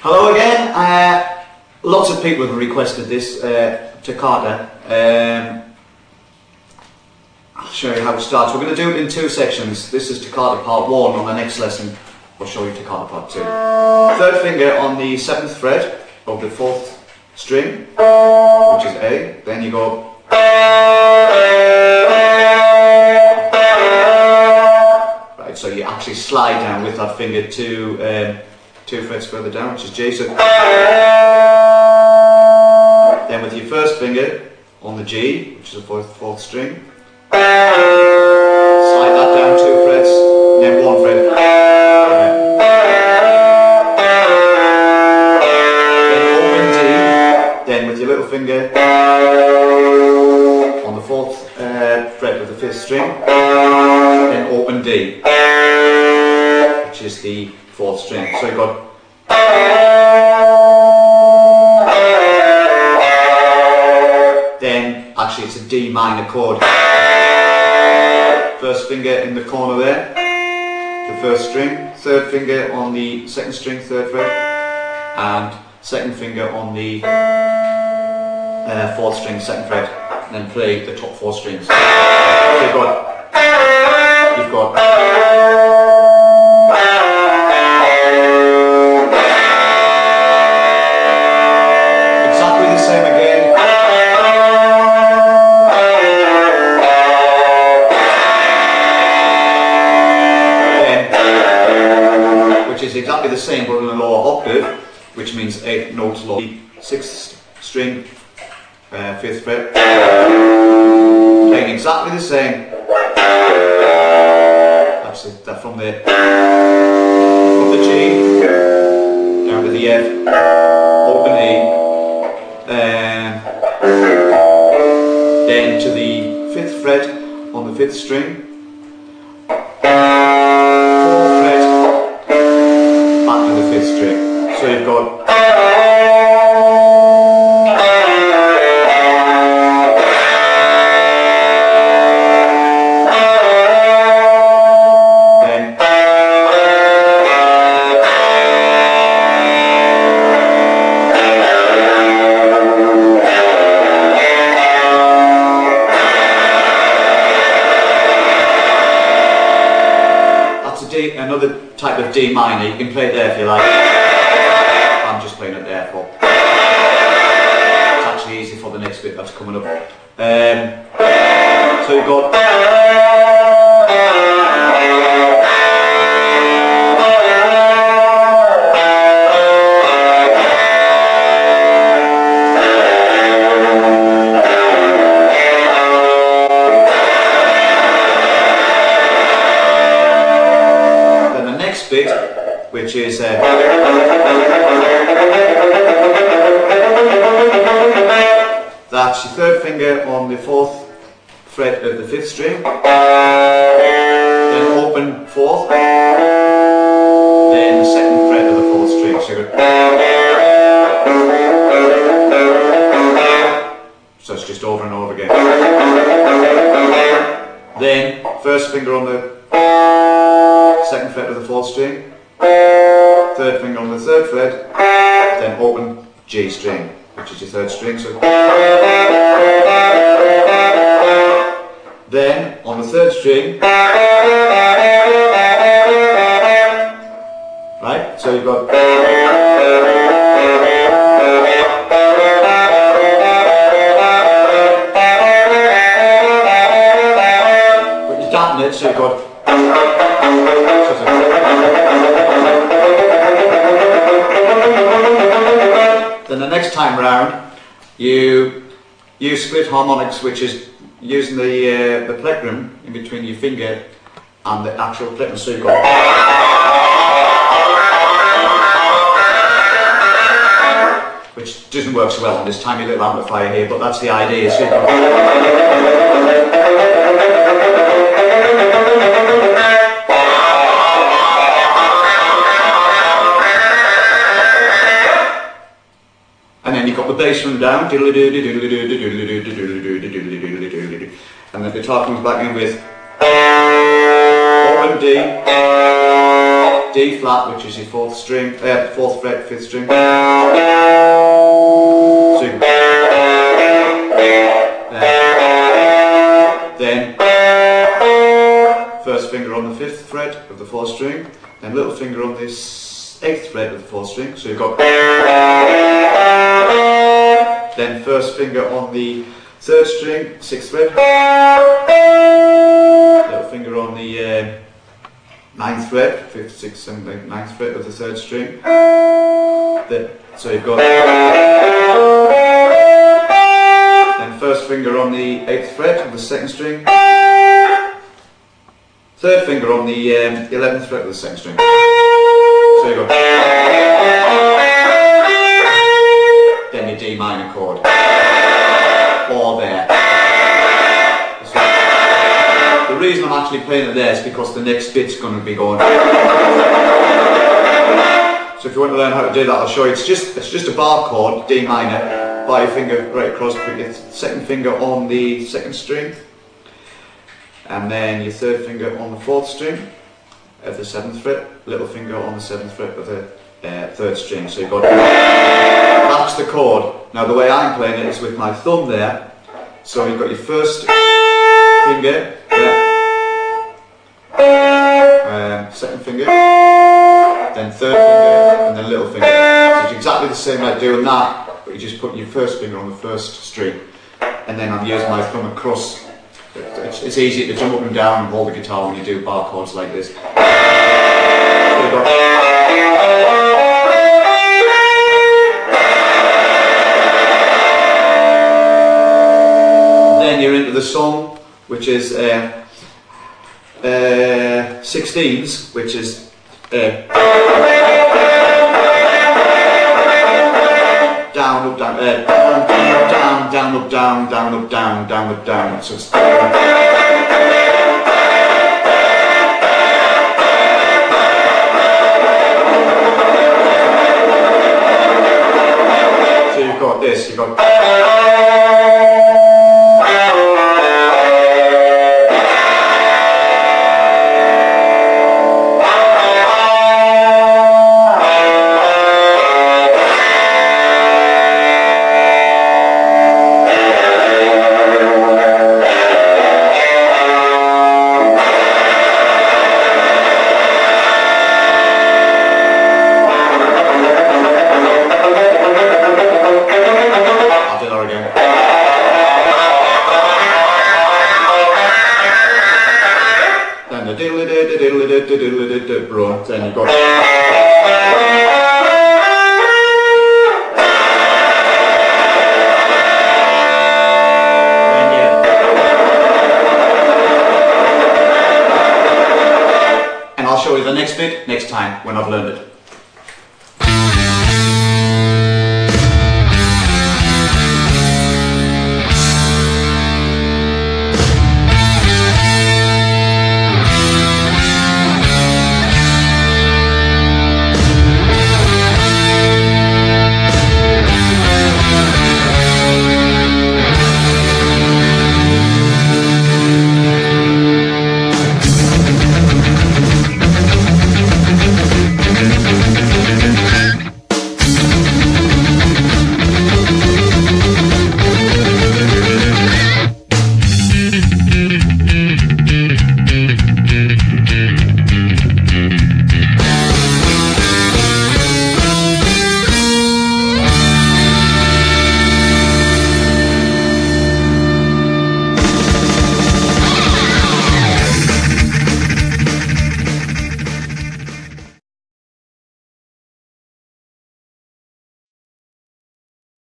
Hello again. Lots of people have requested this toccata. I'll show you how it starts. We're going to do it in two sections. This is toccata part 1. On the next lesson we'll show you toccata part 2. Third finger on the 7th fret of the 4th string, which is A. Then you go right, so you actually slide down with that finger to 2 frets further down, which is G. So then with your first finger on the G, which is the 4th string, slide that down 2 frets, then 1 fret. Then open D. Then with your little finger on the 4th fret of the 5th string, then open D, which is the 4th string. So you've got then actually it's a D minor chord. First finger in the corner there, the 1st string, 3rd finger on the 2nd string, 3rd fret, and 2nd finger on the 4th string, 2nd fret, and then play the top 4 strings. So you've got exactly the same again. Which is exactly the same but in a lower octave, which means 8 notes lower. 6th string, 5th fret, playing exactly the same. That's it, that from the G down to the F, open E, then to the 5th fret on the 5th string, 4th fret, back to the 5th string. So you've got another type of D minor. You can play it there if you like. I'm just playing it there for. It's actually easy for the next bit that's coming up. So you've got bit, which is that's your 3rd finger on the 4th fret of the 5th string, then open 4th, then the 2nd fret of the 4th string. So it's just over and over again. Then 1st finger on the 2nd fret of the 4th string, 3rd finger on the 3rd fret, then open G string, which is your 3rd string. So then on the 3rd string, right? So you've got but you dampen it, so you've got then the next time round you use split harmonics, which is using the plectrum in between your finger and the actual plectrum. So you've got which doesn't work so well on this tiny little amplifier here, but that's the idea. So and then you've got the bass drum down, and then the guitar comes back in with open D, D flat, which is your fourth string, fourth fret, fifth string. So you then first finger on the fifth fret of the fourth string, then little finger on this eighth fret of the fourth string. So you've got then first finger on the third string, sixth fret, little finger on the ninth fret, fifth, sixth, seventh, eighth, ninth fret of the third string. So you've got then first finger on the eighth fret of the second string, third finger on the 11th fret of the second string. So you go. Then your D minor chord. Or there. The reason I'm actually playing it there is because the next bit's going to be going. So if you want to learn how to do that, I'll show you. It's just a bar chord, D minor. Bar your finger right across, put your second finger on the second string, and then your third finger on the fourth string of the seventh fret, little finger on the seventh fret of the third string. So you've got that's the chord. Now the way I'm playing it is with my thumb there. So you've got your first finger there, second finger, then third finger, and then little finger. So it's exactly the same like doing that, but you just put your first finger on the first string, and then I'm using my thumb across. It's easy to jump up and down and hold the guitar when you do bar chords like this. Then you're into the song, which is 16s, which is down, up, down, down, down, up, down, down, up, down, down, up, down. So it's so you've got this, you've got then you've got and I'll show you the next bit next time when I've learned it.